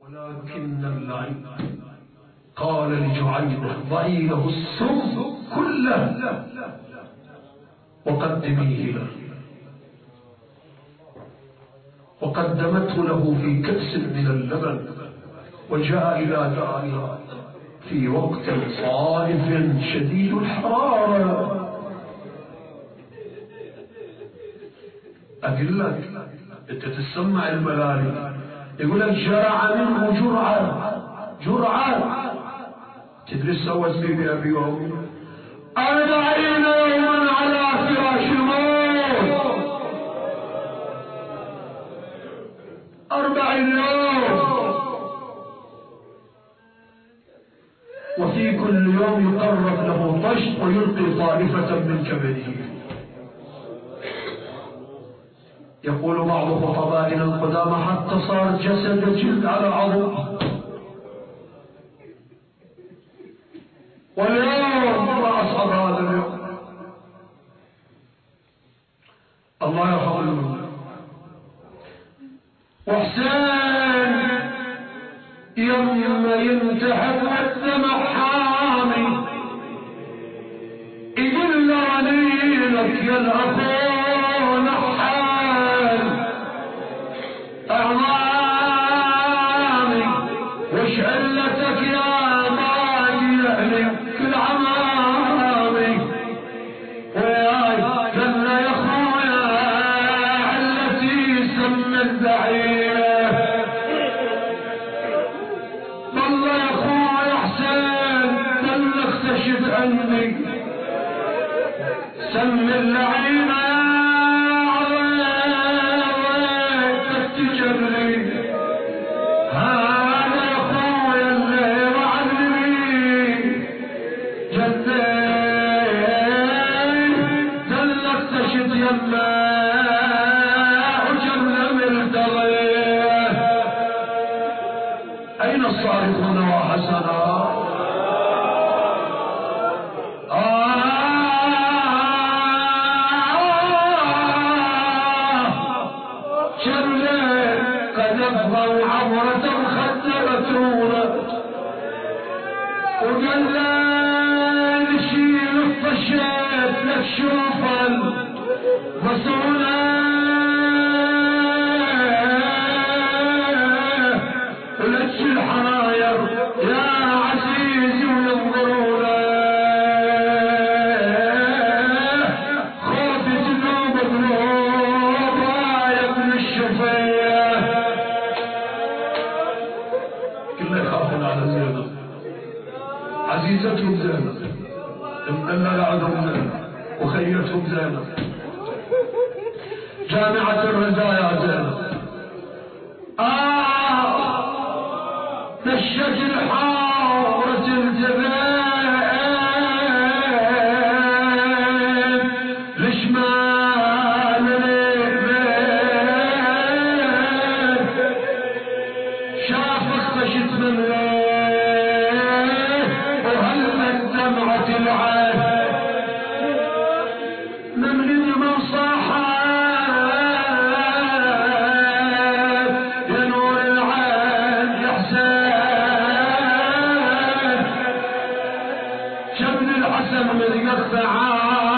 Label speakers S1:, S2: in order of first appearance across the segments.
S1: ولكن اللعين قال لجعينة ضعي له السم كله وقدميه له، وقدمته له في كأس من اللبن، وجاء إلى دارها في وقت صائف شديد الحرارة. أقول لك أنت تسمع الملالي يقول لك جرع منه جرعة تدري سوى سيدي أبي وأمي 40 يوما على فراش الموت، 40 يوم، وفي كل يوم يقرب له طشت ويلقي طائفة من كبده. يقول بعض خطبائنا القدامى حتى صار جسد جلد على عظم. واليوم ما أصعب هذا اليوم. الله يرحم المولى. وحسين يما ينتحب والدمع حامي يقول رنينك يا الأخو نحال أعمامي وش علتك يا باقي أهلي كل عمامي وياي قال يا أخويا علتي سم الدعية والله يا أخويا حسين دل اختشت عندي سم اللعينة عريتك تجري هذا يا أخويا اللي معلمي جدين دل اختشت يمه وجرم التضيه. أين الصارخون وحسنا؟ قد أفضوا عبرة خدرتونا وقال لا نشيل الطشيت لك شوف البصونة ولك الحراير يا عزيزي وينظرونا خوف جنوب قلوبا يا ابن الشفيع كله يخافون على زينب عزيزتهم زينب مدلل عندهم زينب وخيتهم زينب جامعة الرزايا زينب دشت الحارة الجبين لشمال اليمين شاف اختشت من ليه وهلت دمعة العين نملي من صاحت يا نور العين يا حسين شبن الحسن متقطعة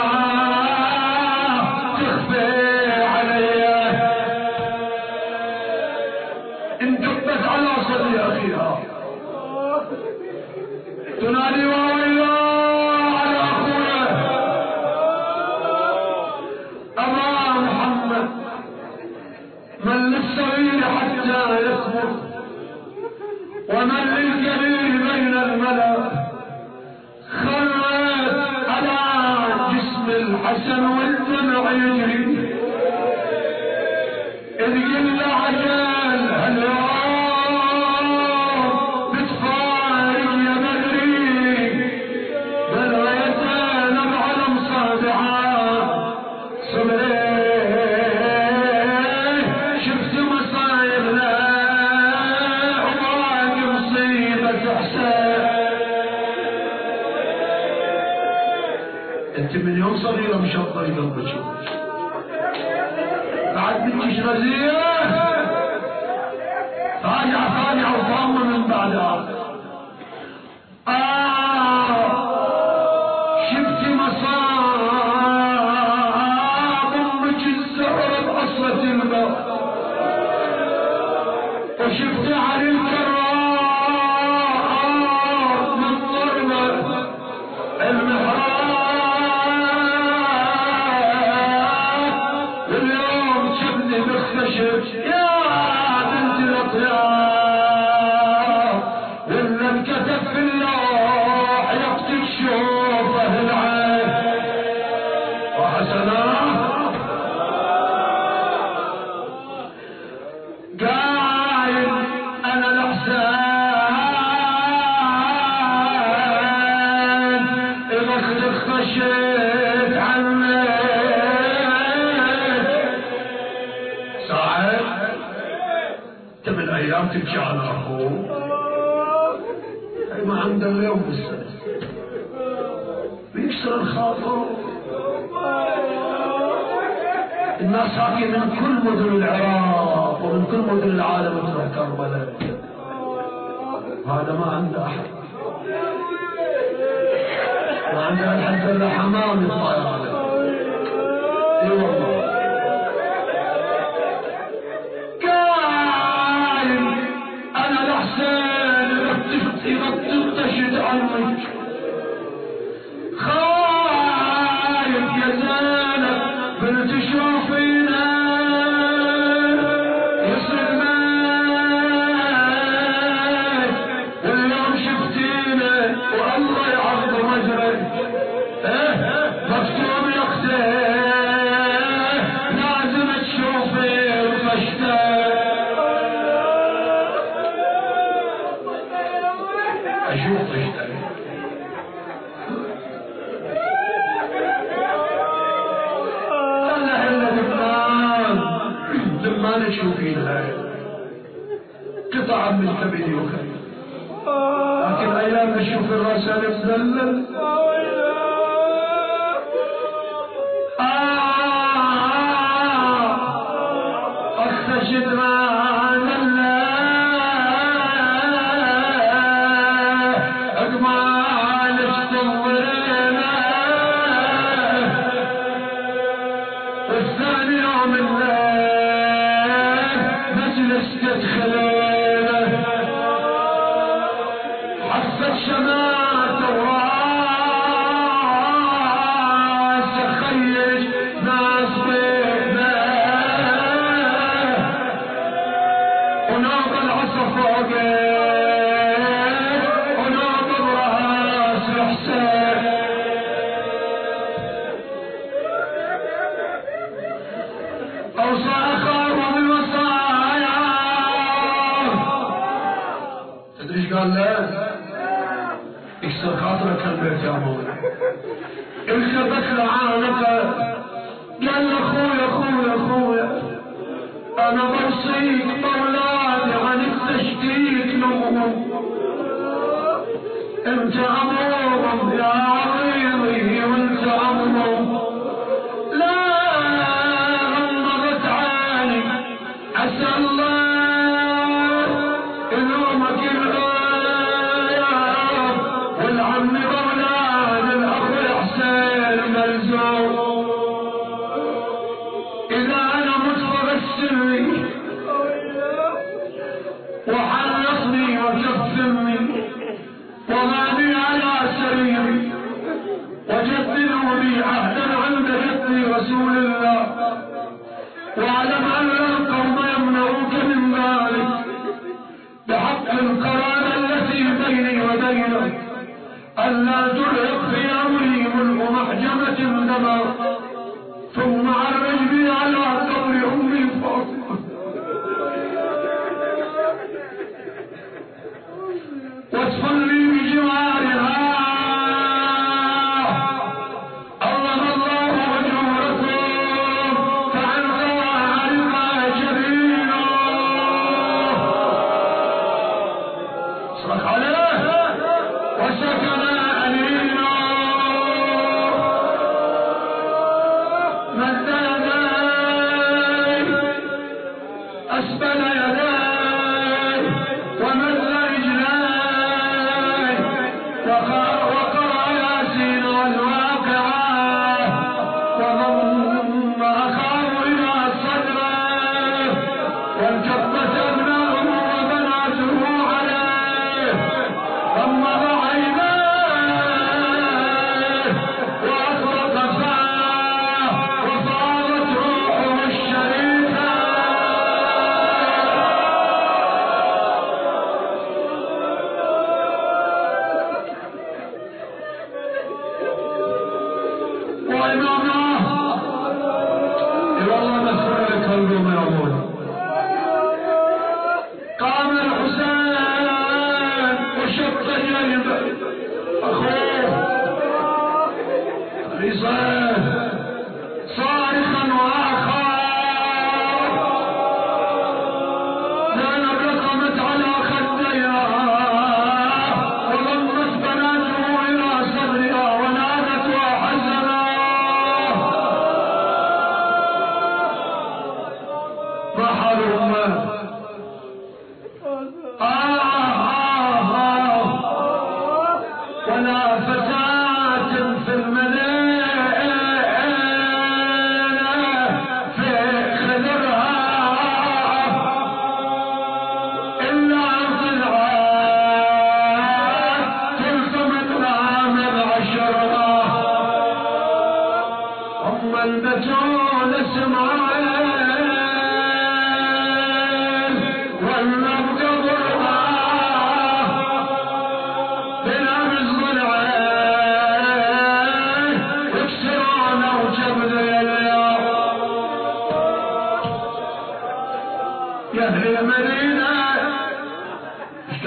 S1: تخفي علي انكبت على صدر اخيها تنادي وويلا على اخويا ابا محمد من للصغير حتى يكبر ومن للكبير بين الملا خرت على جسم الحسن والدمع يجري اذ قل عجل هاليوم بتفارق يا بدري بل ويتنب على مصابعه صبري شفت مصايبنا وباقي مصيبة حسين انت من يوم صغيرة مشطري قلبك بعد منكش رزية فاجعة وطامة سعر الكرار من ضربه المحراب، واليوم شبني مختشف يا بنت الاطيار، ولا انكتب في اللوح يقتل شوفه العين وحسناه. قايل انا الاحسان اذا خشيت عنك ساعد انت بالايام تبكي على اخوك، ما عنده اليوم بالسنه بيكسر الخاطر. الناس هاكي من كل مدن العراق ومن كل مدن العالم تروح كربلاء، هذا ما عنده احد، ما عنده احد الا حمام الطيران. اي والله. قايل انا الاحسن اذا تفتشت عنك، خايف يا زينب بنت شوفينا يصير الميت، واليوم شفتينا والله يعرض مجرى مكتوب يا اختي لازم تشوفي الفشتة. اشوف فشتة ما نشوفين هاي قطعا من كبدي وخير، لكن ايام نشوف الرسل مذلل اختشد ما ذلل اقمالك تنظرينا، والثاني يوم الليل مجلس تدخلينه حفت شمات وراس خيج ناس بينا ونوب العصا فوقك ونوب براس الحسين. اوصى اخاه بالوصايا، تدري ايش قال له؟ اكسر خاطرك البيت يا مولاي. التفت لعانقه قال له اخويا اخويا اخويا انا بوصيك باولادي عن التشتيت لهم، انت امرهم يا عظيمي وانت امرهم، لا غمضت عيني عسى الله يلومك الآيام، والعم باولاد الاخو حسين ملزوم، اذا انا مت فغسلني وحرقني وكفني وضعني على سريري وجددوا لي عهدا عند جدي رسول الله، واعلم ان القوم يمنعوك من ذلك بحق القرابه التي بيني وبينك، الا ترهق في امري ملء محجمه دما، ثم عرج بي على قبر امي فاطمه وادفن لي بجوارها، عظم الله اجوركم فعن خوارق جبينه. صرخ عليه وسكن انينه، مد يديه اسفل يديه ومد رجليه وقرأ ياسين والواقعة وضم أخاه إلى صدره وانكبت أبناؤه وبناته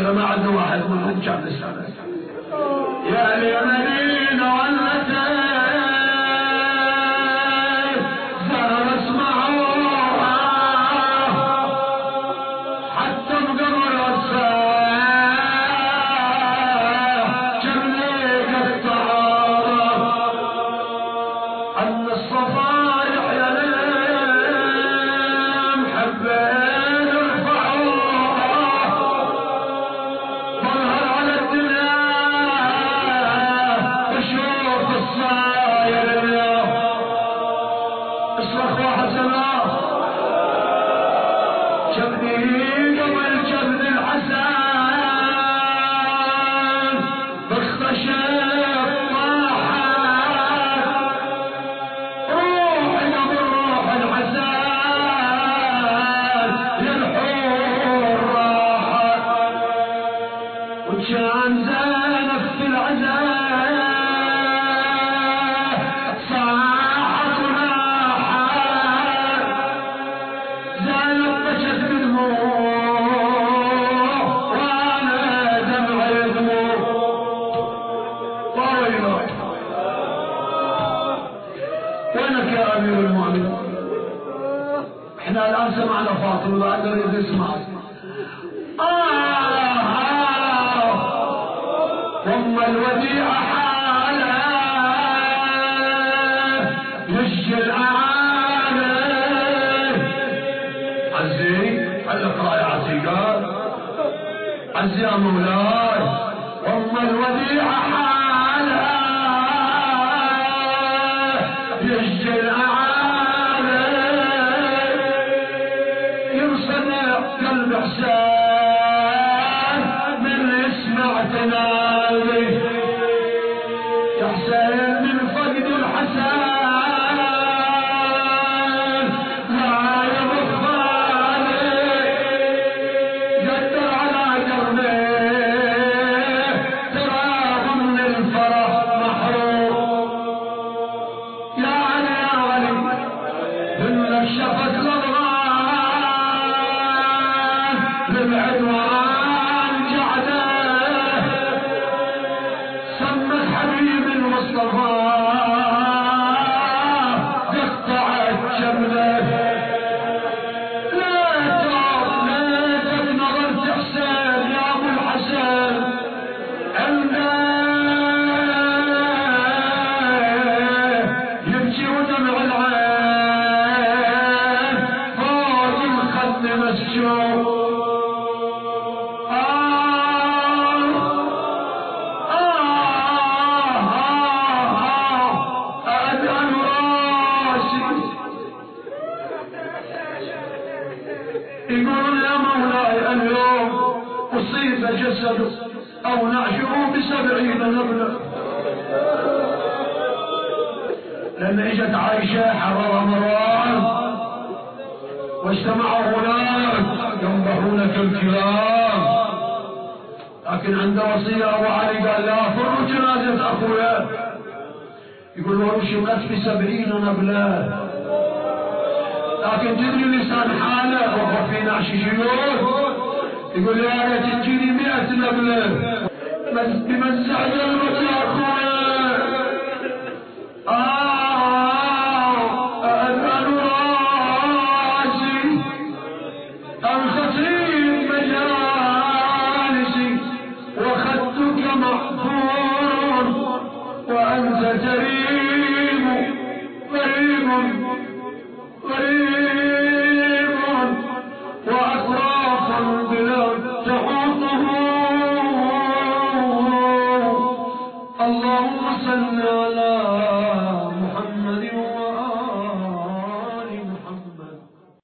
S1: كده ما عندنا واحد منهم كان لسانه يا اليمنين ولتين زهر اسمعوها حتى بقبر الساعة جملي قطعوها أن الصفايح يا ليم حبين ارفعوها ظهر على الدنيا بشوف الصاير اليوم اصرخ واحد سماه جبني قبل جبن الحسن باختشف طاحت روحي قبل روح الحسن يا الحور راحت وكان زينب في العزاء صاحت وناحت زينب بكت بدموع وانا دمعي دموع ويلك وينك يا امير المؤمنين احنا الان سمعنا فاطمه بعد نريد نسمع ثم الوديعة حالة يشجي الأعالي عزي هل اقرأ يا عزي قال عزي يا مولاي ثم الوديعة حالة يشجي الأعالي يرصد قلب حسين من يسمع تنادي يا حسين من فقد الحسن لا يبخالي قدر على قلبي ترى ضمن الفرح محروم يا علي يا علي انك شفت الاضغان للعدوان جعده سمت حبيب المصطفى قطعت شمله ليتك نظرت حسين يا ابو الحسن عنده يبكي ودمع العين فوق الخد مسجون أدعن راسي يقولون يا مولاي اليوم أصيب جسده أو نعشه ب70 نبلة لأن إجت عائشة حرر مروان واجتمعوا هناك ينبحونك الكلام لكن عنده وصية أبو علي قال لا فروا جنازة أخويا يقول ورشقت ب70 نبلة لكن تدري لسان حاله وهو في نعش شيوخ يقول يا ريت تجيني 100 نبلة بمزع قلبك يا أخويا أدعن راسي الخطيب مجالسي وخدك محفور وأنت تريب غريب غريب وأطراف البلاد تحوطه اللهم صل على